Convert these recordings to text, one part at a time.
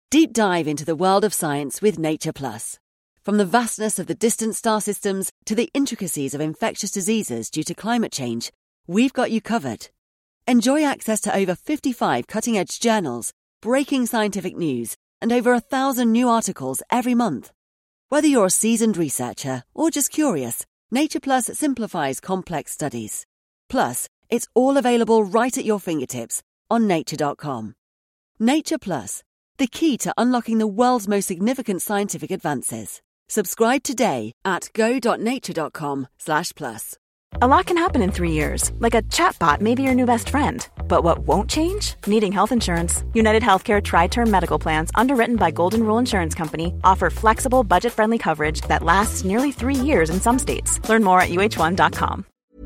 Deep dive into the world of science with Nature Plus. From the vastness of the distant star systems to the intricacies of infectious diseases due to climate change, we've got you covered. Enjoy access to over 55 cutting-edge journals, breaking scientific news, and over 1,000 new articles every month. Whether you're a seasoned researcher or just curious, Nature Plus simplifies complex studies. Plus, it's all available right at your fingertips on nature.com. Nature Plus, the key to unlocking the world's most significant scientific advances. Subscribe today at go.nature.com/plus. A lot can happen in 3 years, like a chatbot may be your new best friend. But what won't change? Needing health insurance. United Healthcare Tri-Term Medical Plans, underwritten by Golden Rule Insurance Company, offer flexible, budget-friendly coverage that lasts nearly 3 years in some states. Learn more at uh1.com.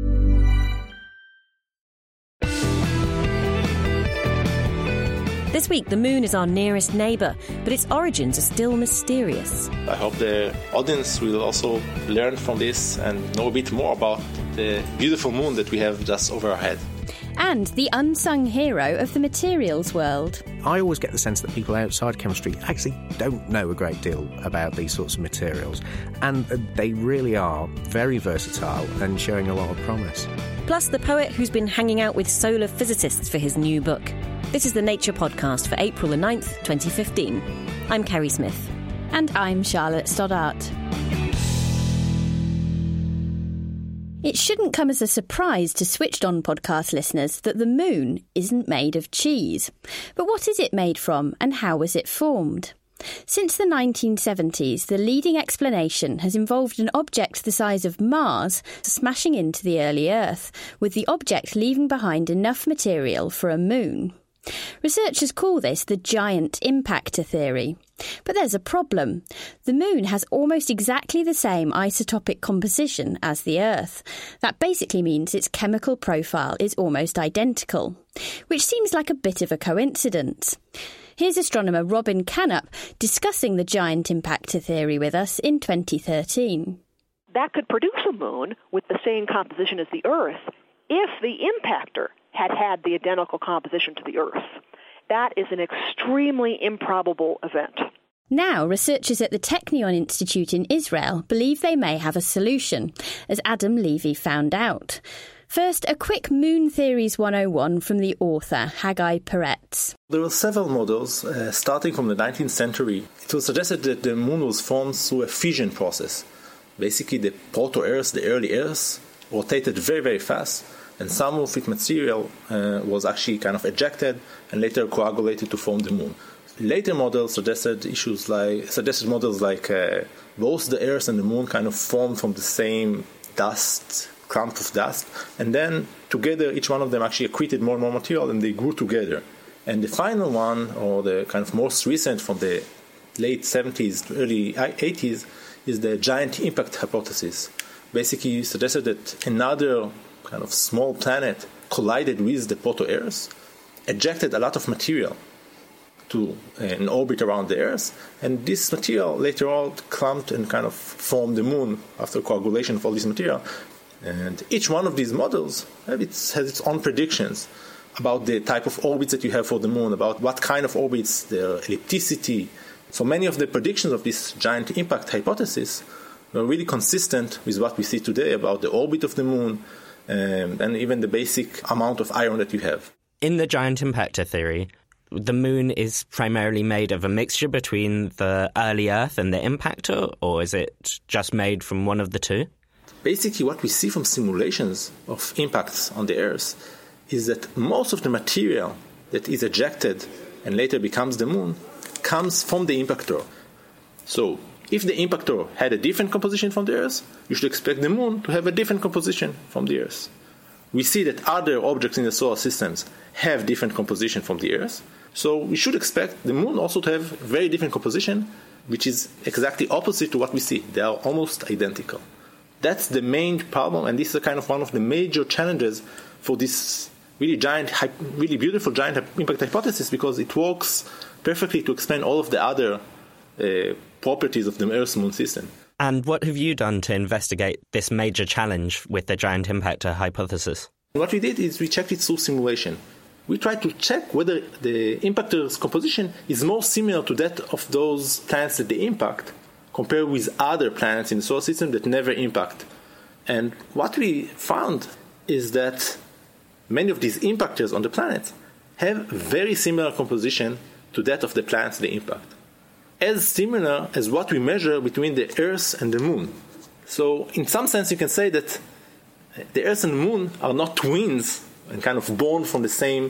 This week, the moon is our nearest neighbour, but its origins are still mysterious. I hope the audience will also learn from this and know a bit more about the beautiful moon that we have just over our head. And the unsung hero of the materials world. I always get the sense that people outside chemistry actually don't know a great deal about these sorts of materials, and they really are very versatile and showing a lot of promise. Plus the poet who's been hanging out with solar physicists for his new book. This is the Nature Podcast for April the 9th, 2015. I'm Kerry Smith. And I'm Charlotte Stoddart. It shouldn't come as a surprise to Switched On podcast listeners that the moon isn't made of cheese. But what is it made from, and how was it formed? Since the 1970s, the leading explanation has involved an object the size of Mars smashing into the early Earth, with the object leaving behind enough material for a moon. Researchers call this the giant impactor theory. But there's a problem. The moon has almost exactly the same isotopic composition as the Earth. That basically means its chemical profile is almost identical, which seems like a bit of a coincidence. Here's astronomer Robin Canup discussing the giant impactor theory with us in 2013. That could produce a moon with the same composition as the Earth if the impactor had the identical composition to the Earth. That is an extremely improbable event. Now, researchers at the Technion Institute in Israel believe they may have a solution, as Adam Levy found out. First, a quick Moon Theories 101 from the author, Haggai Peretz. There were several models starting from the 19th century. It was suggested that the moon was formed through a fission process. Basically, the proto-Earth, the early Earth, rotated very, very fast, and some of its material was actually kind of ejected and later coagulated to form the moon. Later models suggested models like both the Earth and the moon kind of formed from the same clump of dust, and then together each one of them actually accreted more and more material, and they grew together. And the final one, or the kind of most recent from the late 70s, early 80s, is the giant impact hypothesis. Basically suggested that another kind of small planet collided with the proto-Earth, ejected a lot of material to an orbit around the Earth, and this material later on clumped and kind of formed the moon after coagulation of all this material. And each one of these models has its own predictions about the type of orbits that you have for the moon, about what kind of orbits, their ellipticity. So many of the predictions of this giant impact hypothesis were really consistent with what we see today about the orbit of the moon, and even the basic amount of iron that you have. In the giant impactor theory, the moon is primarily made of a mixture between the early Earth and the impactor, or is it just made from one of the two? Basically, what we see from simulations of impacts on the Earth is that most of the material that is ejected and later becomes the moon comes from the impactor. So, if the impactor had a different composition from the Earth, you should expect the moon to have a different composition from the Earth. We see that other objects in the solar systems have different composition from the Earth, so we should expect the moon also to have very different composition, which is exactly opposite to what we see. They are almost identical. That's the main problem, and this is kind of one of the major challenges for this really beautiful giant impact hypothesis, because it works perfectly to explain all of the other properties of the Earth-Moon system. And what have you done to investigate this major challenge with the giant impactor hypothesis? What we did is we checked it through simulation. we try to check whether the impactor's composition is more similar to that of those planets that they impact compared with other planets in the solar system that never impact. And what we found is that many of these impactors on the planets have very similar composition to that of the planets they impact, as similar as what we measure between the Earth and the Moon. So in some sense you can say that the Earth and the Moon are not twins and kind of born from the same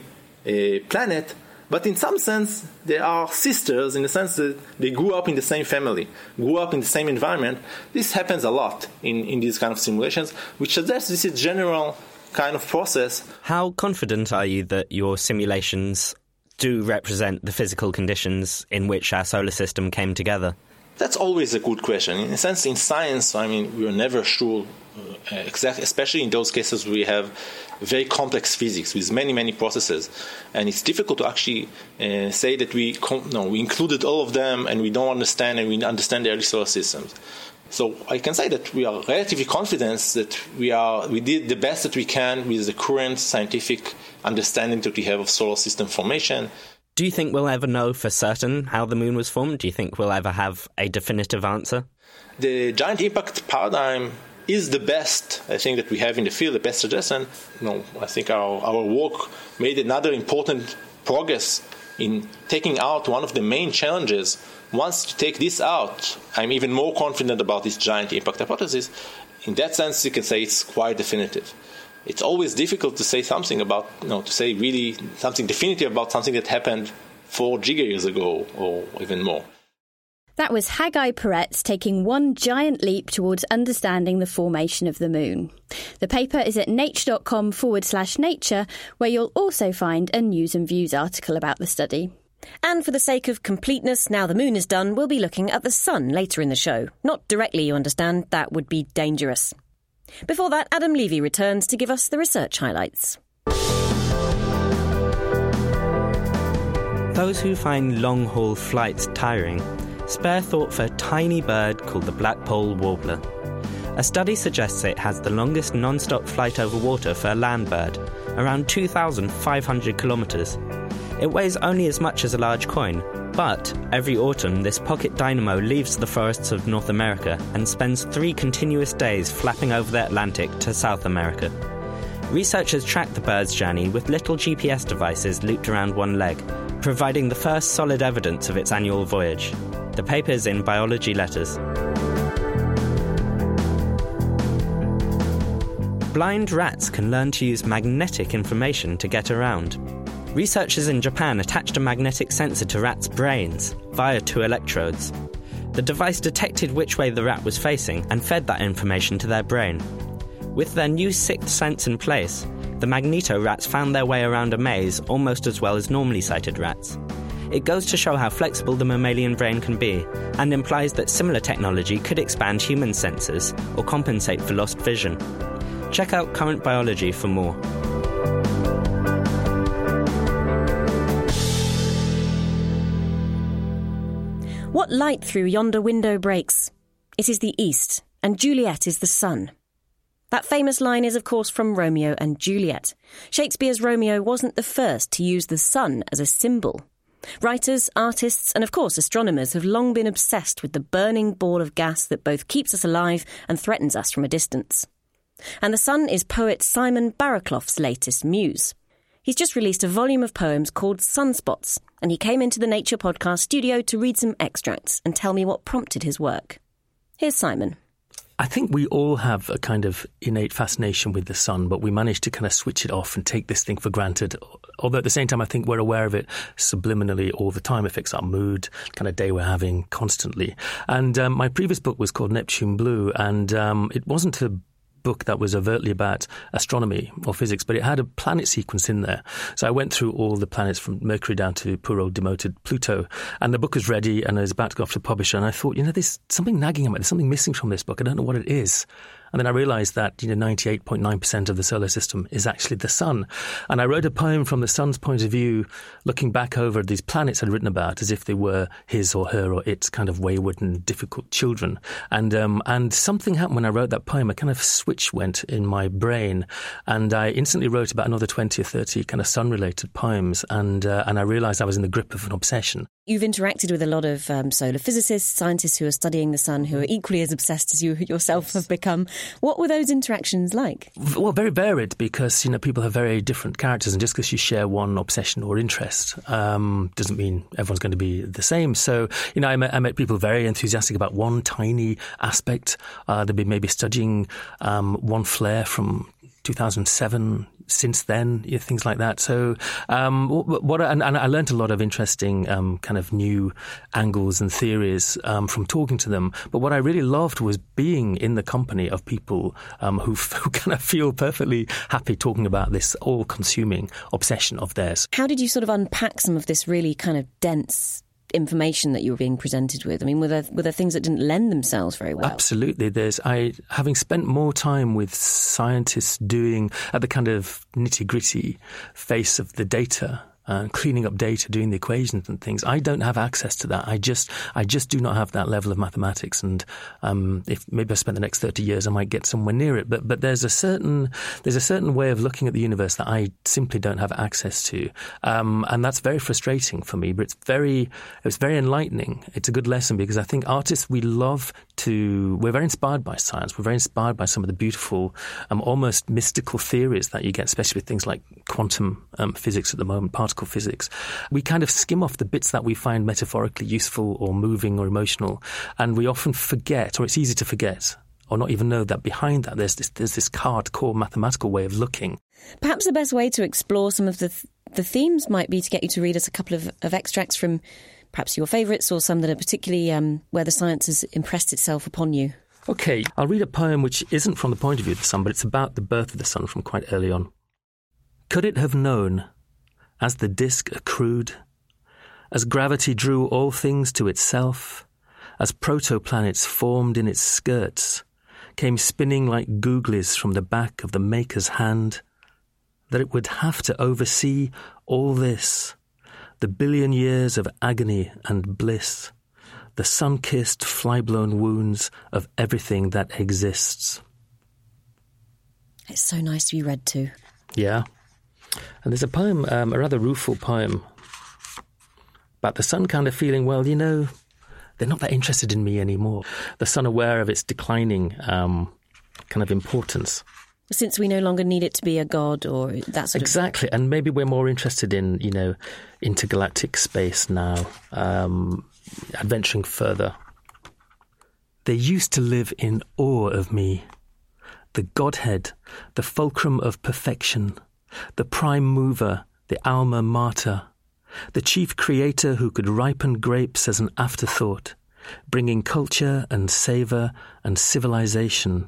planet, but in some sense they are sisters in the sense that they grew up in the same family, grew up in the same environment. This happens a lot in these kind of simulations, which suggests this is general kind of process. How confident are you that your simulations do represent the physical conditions in which our solar system came together? That's always a good question. In a sense, in science, we are never sure exactly, especially in those cases we have very complex physics with many, many processes. And it's difficult to actually say that we included all of them and we don't understand and we understand the early solar systems. So I can say that we are relatively confident that we did the best that we can with the current scientific understanding that we have of solar system formation. Do you think we'll ever know for certain how the moon was formed? Do you think we'll ever have a definitive answer? The giant impact paradigm is the best, I think, that we have in the field, the best suggestion. I think our work made another important progress in taking out one of the main challenges. Once you take this out, I'm even more confident about this giant impact hypothesis. In that sense, you can say it's quite definitive. It's always difficult to say something about, to say really something definitive about something that happened 4 gigayears ago or even more. That was Haggai Peretz taking one giant leap towards understanding the formation of the moon. The paper is at nature.com/nature, where you'll also find a News and Views article about the study. And for the sake of completeness, now the moon is done, we'll be looking at the sun later in the show. Not directly, you understand, that would be dangerous. Before that, Adam Levy returns to give us the research highlights. Those who find long-haul flights tiring, spare thought for a tiny bird called the Blackpoll warbler. A study suggests it has the longest non-stop flight over water for a land bird, around 2,500 kilometres. It weighs only as much as a large coin, but every autumn this pocket dynamo leaves the forests of North America and spends 3 continuous days flapping over the Atlantic to South America. Researchers tracked the bird's journey with little GPS devices looped around one leg, providing the first solid evidence of its annual voyage. The paper is in Biology Letters. Blind rats can learn to use magnetic information to get around. Researchers in Japan attached a magnetic sensor to rats' brains via 2 electrodes. The device detected which way the rat was facing and fed that information to their brain. With their new 6th sense in place, the magneto rats found their way around a maze almost as well as normally sighted rats. It goes to show how flexible the mammalian brain can be, and implies that similar technology could expand human senses or compensate for lost vision. Check out Current Biology for more. What light through yonder window breaks? It is the east, and Juliet is the sun. That famous line is, of course, from Romeo and Juliet. Shakespeare's Romeo wasn't the first to use the sun as a symbol. Writers, artists, and of course astronomers have long been obsessed with the burning ball of gas that both keeps us alive and threatens us from a distance. And the sun is poet Simon Barraclough's latest muse. He's just released a volume of poems called Sunspots, and he came into the Nature podcast studio to read some extracts and tell me what prompted his work. Here's Simon. I think we all have a kind of innate fascination with the sun, but we manage to kind of switch it off and take this thing for granted. Although at the same time, I think we're aware of it subliminally all the time. It affects our mood, kind of day we're having constantly. And my previous book was called Neptune Blue, and it wasn't a book that was overtly about astronomy or physics, but it had a planet sequence in there. So I went through all the planets from Mercury down to poor old demoted Pluto, and the book was ready and I was about to go off to publisher, and I thought, there's something nagging at me, there's something missing from this book. I don't know what it is. And then I realised that 98.9% of the solar system is actually the sun. And I wrote a poem from the sun's point of view, looking back over these planets I'd written about as if they were his or her or its kind of wayward and difficult children. And something happened when I wrote that poem. A kind of switch went in my brain, and I instantly wrote about another 20 or 30 kind of sun-related poems, and I realised I was in the grip of an obsession. You've interacted with a lot of solar physicists, scientists who are studying the sun, who are equally as obsessed as you yourself have become. What were those interactions like? Well, very varied, because people have very different characters, and just because you share one obsession or interest doesn't mean everyone's going to be the same. So, I met people very enthusiastic about one tiny aspect. They'd be maybe studying one flare from 2007. Since then, things like that. So, and I learned a lot of interesting kind of new angles and theories from talking to them. But what I really loved was being in the company of people who kind of feel perfectly happy talking about this all-consuming obsession of theirs. How did you sort of unpack some of this really kind of dense information that you were being presented with? I mean, were there things that didn't lend themselves very well? Absolutely. Having spent more time with scientists doing at the kind of nitty-gritty face of the data, cleaning up data, doing the equations and things, I don't have access to that. I just do not have that level of mathematics. And if maybe I spent the next 30 years, I might get somewhere near it. But there's a certain way of looking at the universe that I simply don't have access to, and that's very frustrating for me. But it's very enlightening. It's a good lesson, because I think artists, we're very inspired by science. We're very inspired by some of the beautiful, almost mystical theories that you get, especially with things like quantum physics at the moment, particle physics. We kind of skim off the bits that we find metaphorically useful or moving or emotional, and we often forget, or it's easy to forget, or not even know that behind that there's this hardcore mathematical way of looking. Perhaps the best way to explore some of the themes might be to get you to read us a couple of extracts from perhaps your favourites, or some that are particularly where the science has impressed itself upon you. OK, I'll read a poem which isn't from the point of view of the sun, but it's about the birth of the sun from quite early on. Could it have known, as the disk accrued, as gravity drew all things to itself, as protoplanets formed in its skirts, came spinning like googlies from the back of the maker's hand, that it would have to oversee all this, the billion years of agony and bliss, the sun-kissed, fly-blown wounds of everything that exists. It's so nice to be read to. Yeah. And there's a poem, a rather rueful poem, about the sun kind of feeling, well, they're not that interested in me anymore. The sun aware of its declining kind of importance. Since we no longer need it to be a god or that sort of... Exactly, and maybe we're more interested in, intergalactic space now, adventuring further. They used to live in awe of me, the Godhead, the fulcrum of perfection, the prime mover, the alma mater, the chief creator who could ripen grapes as an afterthought, bringing culture and savour and civilization.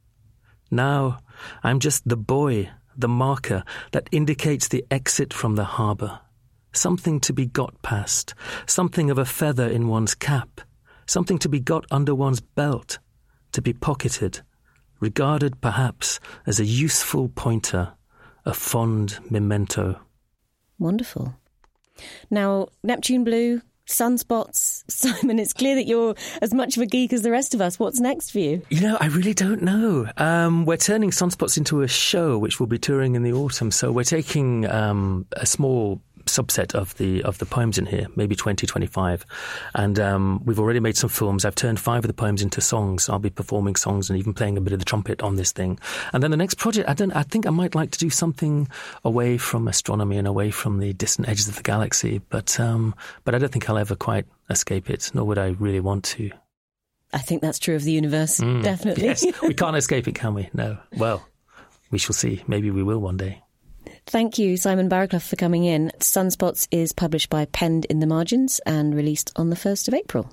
Now I'm just the buoy, the marker that indicates the exit from the harbour, something to be got past, something of a feather in one's cap, something to be got under one's belt, to be pocketed, regarded perhaps as a useful pointer, a fond memento. Wonderful. Now, Neptune Blue, sunspots. Simon, it's clear that you're as much of a geek as the rest of us. What's next for you? I really don't know. We're turning Sunspots into a show which will be touring in the autumn. So we're taking a small subset of the poems in here, maybe 20, 25. And we've already made some films. I've turned 5 of the poems into songs. I'll be performing songs and even playing a bit of the trumpet on this thing. And then the next project, I think I might like to do something away from astronomy and away from the distant edges of the galaxy. But I don't think I'll ever quite escape it, nor would I really want to. I think that's true of the universe, definitely. Yes, we can't escape it, can we? No. Well, we shall see. Maybe we will one day. Thank you, Simon Barraclough, for coming in. Sunspots is published by Penned in the Margins and released on the 1st of April.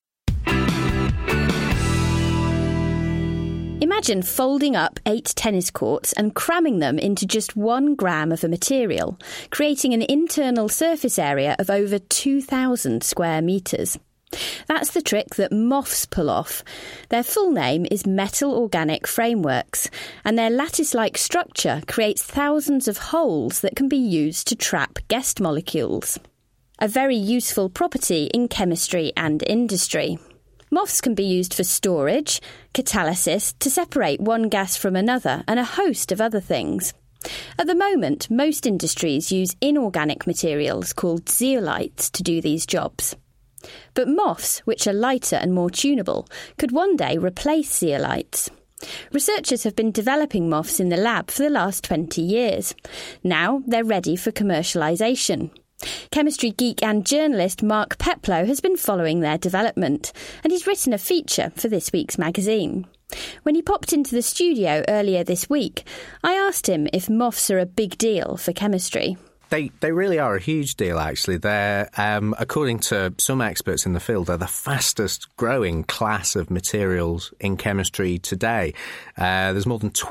Imagine folding up 8 tennis courts and cramming them into just 1 gram of a material, creating an internal surface area of over 2,000 square metres. That's the trick that MOFs pull off. Their full name is Metal Organic Frameworks, and their lattice-like structure creates thousands of holes that can be used to trap guest molecules. A very useful property in chemistry and industry. MOFs can be used for storage, catalysis, to separate one gas from another, and a host of other things. At the moment, most industries use inorganic materials called zeolites to do these jobs. But MOFs, which are lighter and more tunable, could one day replace zeolites. Researchers have been developing MOFs in the lab for the last 20 years. Now they're ready for commercialisation. Chemistry geek and journalist Mark Peplow has been following their development, and he's written a feature for this week's magazine. When he popped into the studio earlier this week, I asked him if MOFs are a big deal for chemistry. They really are a huge deal, actually. They're, according to some experts in the field, they're the fastest growing class of materials in chemistry today. There's more than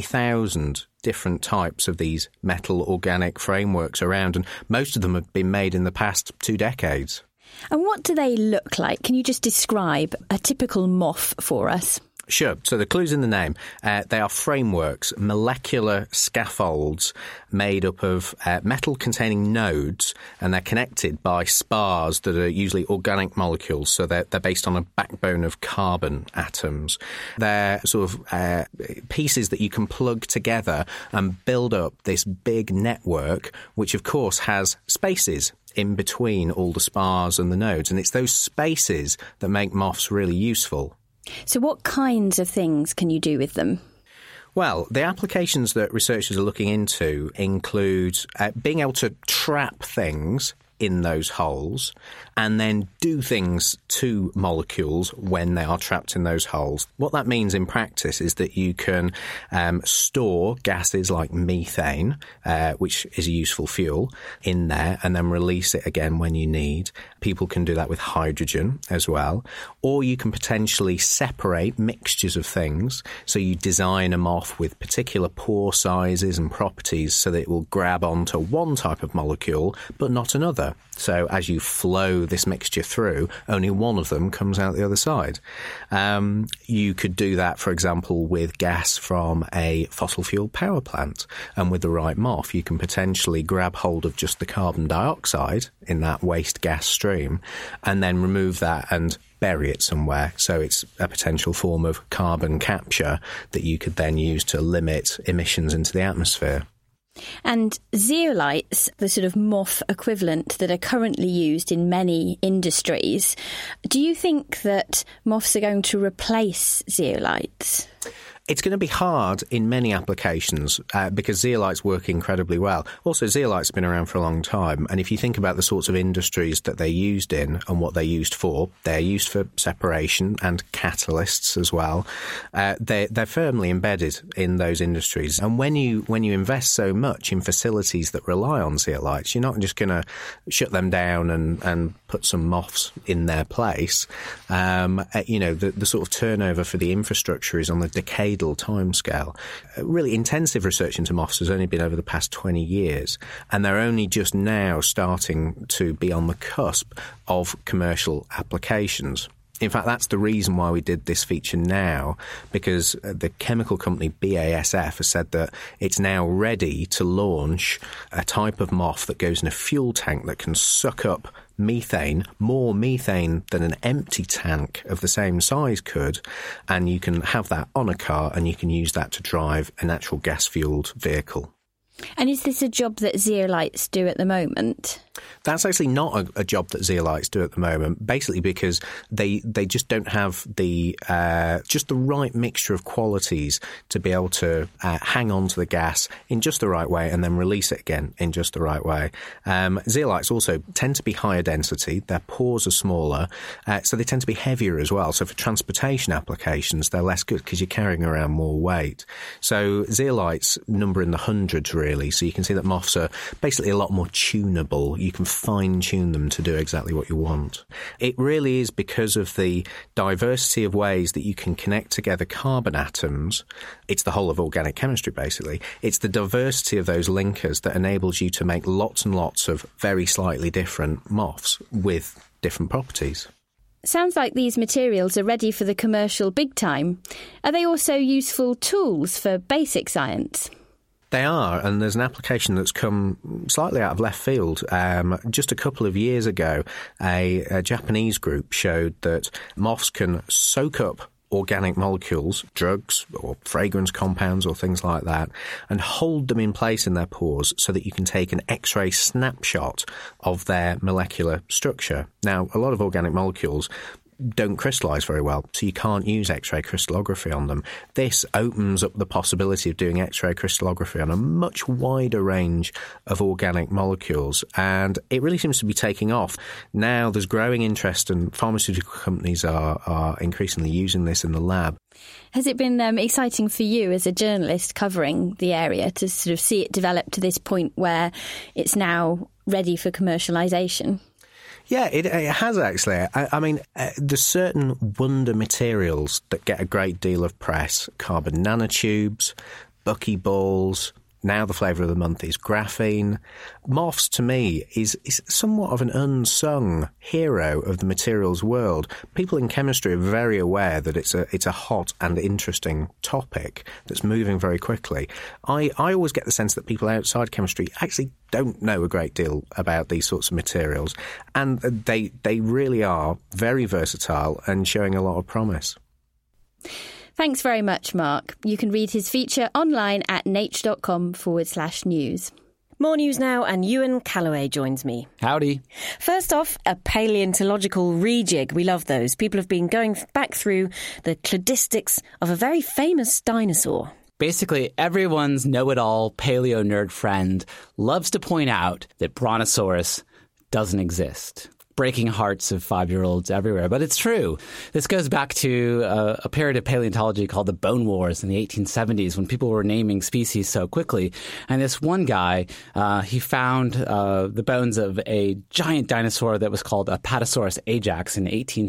20,000 different types of these metal organic frameworks around, and most of them have been made in the past 2 decades. And what do they look like? Can you just describe a typical MOF for us? Sure. So the clue's in the name. They are frameworks, molecular scaffolds made up of metal-containing nodes, and they're connected by spars that are usually organic molecules. So they're based on a backbone of carbon atoms. They're sort of pieces that you can plug together and build up this big network, which of course has spaces in between all the spars and the nodes. And it's those spaces that make MOFs really useful. So what kinds of things can you do with them? Well, the applications that researchers are looking into include being able to trap things in those holes and then do things to molecules when they are trapped in those holes. What that means in practice is that you can store gases like methane, which is a useful fuel, in there and then release it again when you need. People can do that with hydrogen as well. Or you can potentially separate mixtures of things. So you design them off with particular pore sizes and properties so that it will grab onto one type of molecule but not another. So as you flow this mixture through, only one of them comes out the other side. You could do that, for example, with gas from a fossil fuel power plant. And with the right MOF, you can potentially grab hold of just the carbon dioxide in that waste gas stream and then remove that and bury it somewhere. So it's a potential form of carbon capture that you could then use to limit emissions into the atmosphere. And zeolites, the sort of MOF equivalent that are currently used in many industries, do you think that MOFs are going to replace zeolites? It's going to be hard in many applications because zeolites work incredibly well. Also, zeolites have been around for a long time. And if you think about the sorts of industries that they're used in and what they're used for separation and catalysts as well. They're firmly embedded in those industries. And when you invest so much in facilities that rely on zeolites, you're not just going to shut them down and put some MOFs in their place. The sort of turnover for the infrastructure is on the decadal timescale. Really intensive research into MOFs has only been over the past 20 years, and they're only just now starting to be on the cusp of commercial applications. In fact, that's the reason why we did this feature now, because the chemical company BASF has said that it's now ready to launch a type of MOF that goes in a fuel tank that can suck up methane, more methane than an empty tank of the same size could, and you can have that on a car and you can use that to drive a natural gas-fuelled vehicle. And is this a job that zeolites do at the moment? That's actually not a job that zeolites do at the moment, basically because they just don't have the just the right mixture of qualities to be able to hang on to the gas in just the right way and then release it again in just the right way. Zeolites also tend to be higher density. Their pores are smaller, so they tend to be heavier as well. So for transportation applications, they're less good because you're carrying around more weight. So zeolites number in the hundreds, really. So you can see that MOFs are basically a lot more tunable. You can fine-tune them to do exactly what you want. It really is because of the diversity of ways that you can connect together carbon atoms. It's the whole of organic chemistry, basically. It's the diversity of those linkers that enables you to make lots and lots of very slightly different MOFs with different properties. Sounds like these materials are ready for the commercial big time. Are they also useful tools for basic science? They are, and there's an application that's come slightly out of left field. Just a couple of years ago, a Japanese group showed that moths can soak up organic molecules, drugs or fragrance compounds or things like that, and hold them in place in their pores so that you can take an X-ray snapshot of their molecular structure. Now, a lot of organic molecules don't crystallise very well, so you can't use X-ray crystallography on them. This opens up the possibility of doing X-ray crystallography on a much wider range of organic molecules, and it really seems to be taking off. Now there's growing interest, and pharmaceutical companies are increasingly using this in the lab. Has it been exciting for you as a journalist covering the area to sort of see it develop to this point where it's now ready for commercialisation? Yeah, it has actually. I mean, there's certain wonder materials that get a great deal of press. Carbon nanotubes, buckyballs. Now the flavour of the month is graphene. Moths, to me, is somewhat of an unsung hero of the materials world. People in chemistry are very aware that it's a hot and interesting topic that's moving very quickly. I always get the sense that people outside chemistry actually don't know a great deal about these sorts of materials, and they really are very versatile and showing a lot of promise. Thanks very much, Mark. You can read his feature online at nature.com/news. More news now, and Ewan Calloway joins me. Howdy. First off, a paleontological rejig. We love those. People have been going back through the cladistics of a very famous dinosaur. Basically, everyone's know-it-all paleo nerd friend loves to point out that Brontosaurus doesn't exist. Breaking hearts of 5-year-olds everywhere. But it's true. This goes back to a period of paleontology called the Bone Wars in the 1870s, when people were naming species so quickly. And this one guy, he found the bones of a giant dinosaur that was called Apatosaurus ajax in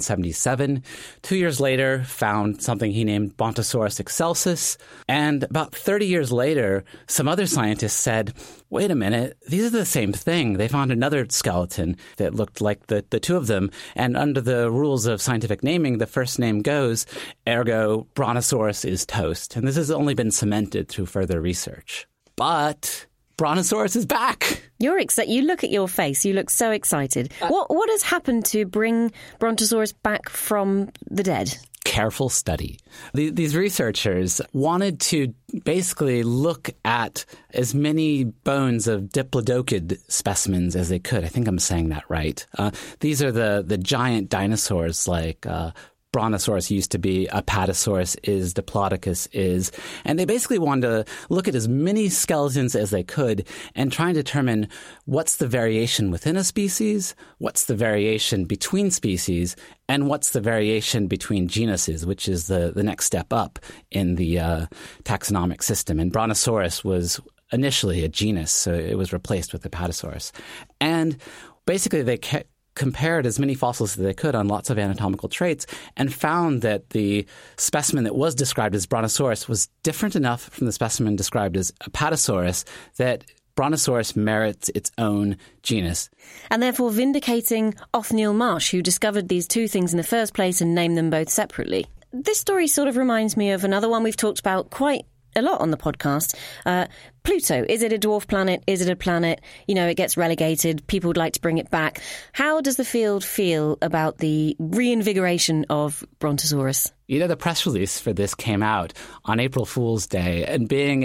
1877. 2 years later, found something he named Brontosaurus excelsus. And about 30 years later, some other scientists said, wait a minute, these are the same thing. They found another skeleton that looked like the two of them. And under the rules of scientific naming, the first name goes, ergo Brontosaurus is toast. And this has only been cemented through further research. But Brontosaurus is back. You're excited. You look at your face. You look so excited. What has happened to bring Brontosaurus back from the dead? Careful study. These researchers wanted to basically look at as many bones of diplodocid specimens as they could. I think I'm saying that right. These are the giant dinosaurs like Brontosaurus used to be, Apatosaurus is, Diplodocus is. And they basically wanted to look at as many skeletons as they could and try and determine what's the variation within a species, what's the variation between species, and what's the variation between genuses, which is the next step up in the taxonomic system. And Brontosaurus was initially a genus, so it was replaced with Apatosaurus. And basically they compared as many fossils as they could on lots of anatomical traits and found that the specimen that was described as Brontosaurus was different enough from the specimen described as Apatosaurus that Brontosaurus merits its own genus. And therefore vindicating Othniel Marsh, who discovered these two things in the first place and named them both separately. This story sort of reminds me of another one we've talked about quite a lot on the podcast. Pluto, is it a dwarf planet? Is it a planet? You know, it gets relegated. People would like to bring it back. How does the field feel about the reinvigoration of Brontosaurus? You know, the press release for this came out on April Fool's Day, and being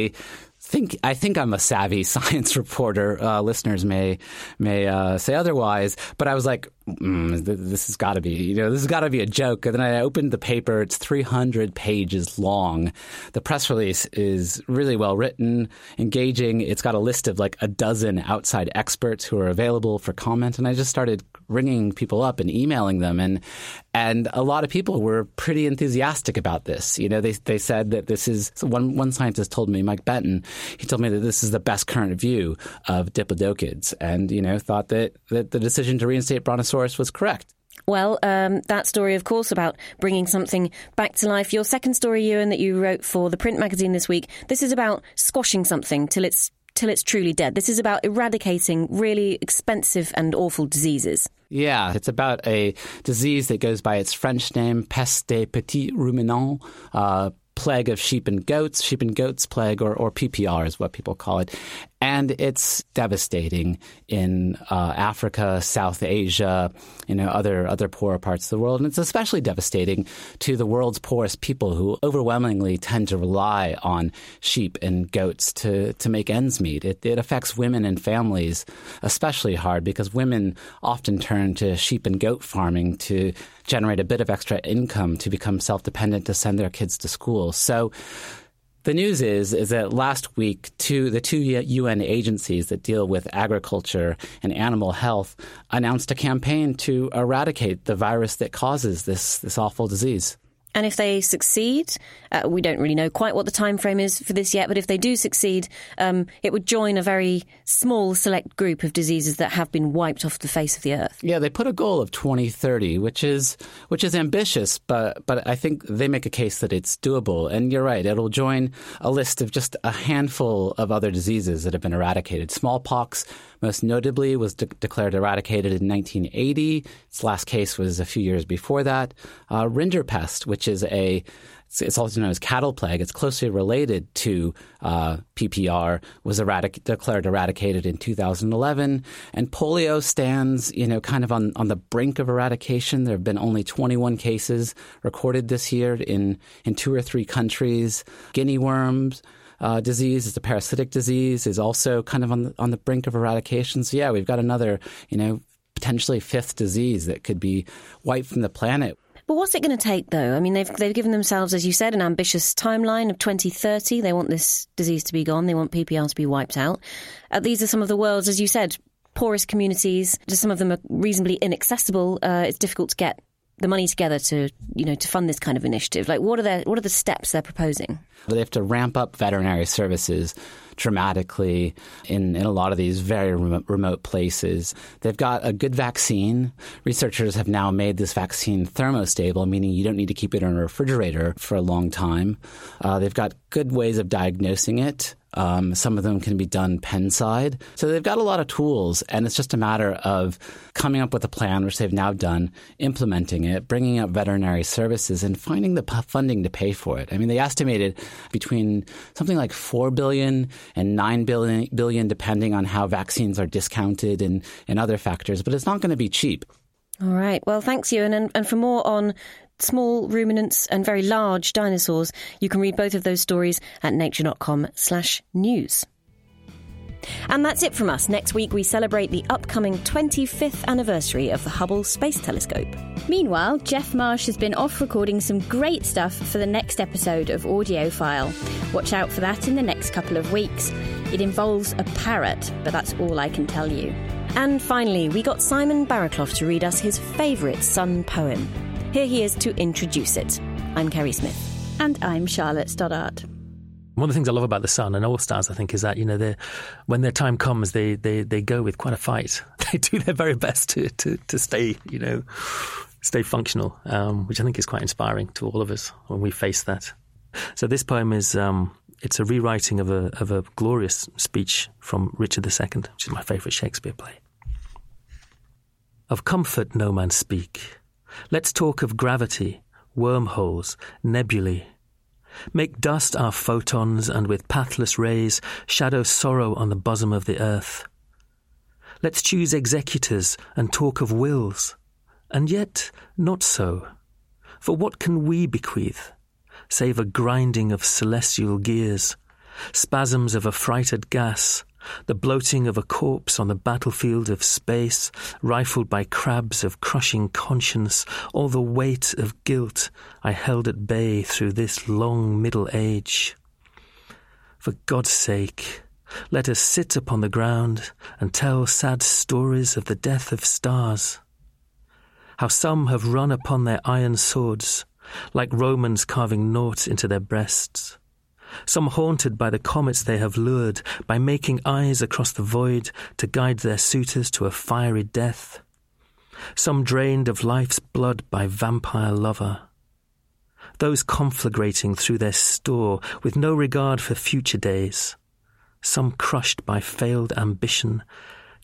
I think I'm a savvy science reporter. Listeners may say otherwise, but I was like, this has got to be, a joke. And then I opened the paper. It's 300 pages long. The press release is really well written, engaging. It's got a list of like a dozen outside experts who are available for comment. And I just started ringing people up and emailing them. And a lot of people were pretty enthusiastic about this. You know, they said that this is, one scientist told me, Mike Benton, he told me that this is the best current view of diplodocids, and, thought that the decision to reinstate Brontosaurus was correct. Well, that story, of course, about bringing something back to life. Your second story, Ewan, that you wrote for the print magazine this week, this is about squashing something till it's truly dead. This is about eradicating really expensive and awful diseases. Yeah, it's about a disease that goes by its French name, Peste des petits ruminants, plague of sheep and goats plague, or PPR is what people call it. And it's devastating in Africa, South Asia, other poorer parts of the world. And it's especially devastating to the world's poorest people who overwhelmingly tend to rely on sheep and goats to make ends meet. It affects women and families especially hard because women often turn to sheep and goat farming to generate a bit of extra income to become self-dependent to send their kids to school. So the news is that last week, the two UN agencies that deal with agriculture and animal health announced a campaign to eradicate the virus that causes this awful disease. And if they succeed, we don't really know quite what the time frame is for this yet, but if they do succeed, it would join a very small select group of diseases that have been wiped off the face of the earth. Yeah, they put a goal of 2030, which is ambitious, but I think they make a case that it's doable. And you're right, it'll join a list of just a handful of other diseases that have been eradicated. Smallpox, most notably, was declared eradicated in 1980. Its last case was a few years before that. Rinderpest, which is it's also known as cattle plague. It's closely related to PPR, was declared eradicated in 2011. And polio stands, kind of on the brink of eradication. There have been only 21 cases recorded this year in 2 or 3 countries. Guinea worms disease, is a parasitic disease, is also kind of on the brink of eradication. So yeah, we've got another, potentially 5th disease that could be wiped from the planet. But what's it going to take, though? I mean, they've given themselves, as you said, an ambitious timeline of 2030. They want this disease to be gone. They want PPR to be wiped out. These are some of the world's, as you said, poorest communities. Just some of them are reasonably inaccessible. It's difficult to get the money together to fund this kind of initiative. Like, what are the steps they're proposing? They have to ramp up veterinary services dramatically in a lot of these very remote places. They've got a good vaccine. Researchers have now made this vaccine thermostable, meaning you don't need to keep it in a refrigerator for a long time. They've got good ways of diagnosing it. Some of them can be done pen-side. So they've got a lot of tools, and it's just a matter of coming up with a plan, which they've now done, implementing it, bringing up veterinary services, and finding the funding to pay for it. I mean, they estimated between something like $4 billion and $9 billion, depending on how vaccines are discounted and other factors. But it's not going to be cheap. All right. Well, thanks, Ewan. And for more on small ruminants and very large dinosaurs, you can read both of those stories at nature.com/news. And that's it from us. Next week, we celebrate the upcoming 25th anniversary of the Hubble Space Telescope. Meanwhile, Jeff Marsh has been off recording some great stuff for the next episode of Audiophile. Watch out for that in the next couple of weeks. It involves a parrot, but that's all I can tell you. And finally, we got Simon Barraclough to read us his favourite Sun poem. Here he is to introduce it. I'm Kerry Smith. And I'm Charlotte Stoddart. One of the things I love about the Sun and all stars, I think, is that, when their time comes, they go with quite a fight. They do their very best to stay, stay functional, which I think is quite inspiring to all of us when we face that. So this poem is, it's a rewriting of a glorious speech from Richard II, which is my favourite Shakespeare play. Of comfort no man speak. Let's talk of gravity, wormholes, nebulae. Make dust our photons, and with pathless rays shadow sorrow on the bosom of the earth. Let's choose executors and talk of wills, and yet not so. For what can we bequeath, save a grinding of celestial gears, spasms of affrighted gas, the bloating of a corpse on the battlefield of space, rifled by crabs of crushing conscience, all the weight of guilt I held at bay through this long middle age. For God's sake, let us sit upon the ground and tell sad stories of the death of stars. How some have run upon their iron swords, like Romans carving naught into their breasts. Some haunted by the comets they have lured, by making eyes across the void to guide their suitors to a fiery death. Some drained of life's blood by vampire lover. Those conflagrating through their store with no regard for future days. Some crushed by failed ambition,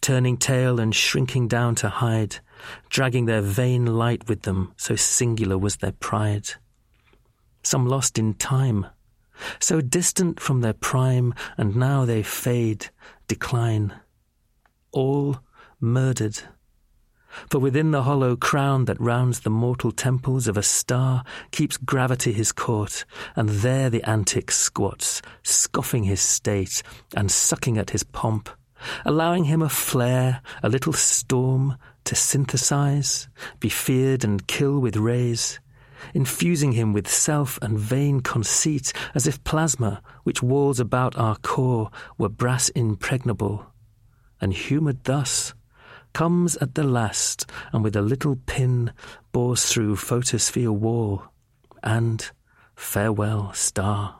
turning tail and shrinking down to hide, dragging their vain light with them, so singular was their pride. Some lost in time, so distant from their prime, and now they fade, decline. All murdered. For within the hollow crown that rounds the mortal temples of a star keeps gravity his court, and there the antic squats, scoffing his state and sucking at his pomp, allowing him a flare, a little storm, to synthesize, be feared and kill with rays, infusing him with self and vain conceit, as if plasma, which walls about our core, were brass impregnable. And humoured thus, comes at the last, and with a little pin bores through photosphere wall, and farewell star.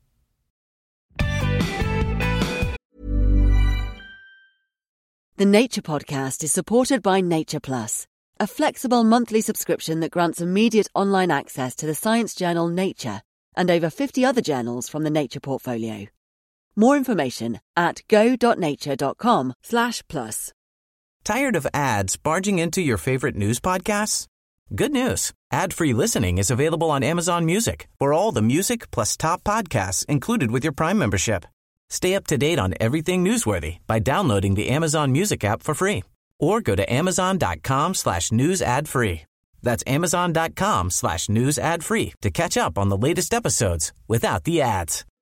The Nature Podcast is supported by Nature Plus, a flexible monthly subscription that grants immediate online access to the science journal Nature and over 50 other journals from the Nature portfolio. More information at go.nature.com/plus. Tired of ads barging into your favorite news podcasts? Good news. Ad-free listening is available on Amazon Music for all the music plus top podcasts included with your Prime membership. Stay up to date on everything newsworthy by downloading the Amazon Music app for free or go to amazon.com/news ad free. That's amazon.com/news ad free to catch up on the latest episodes without the ads.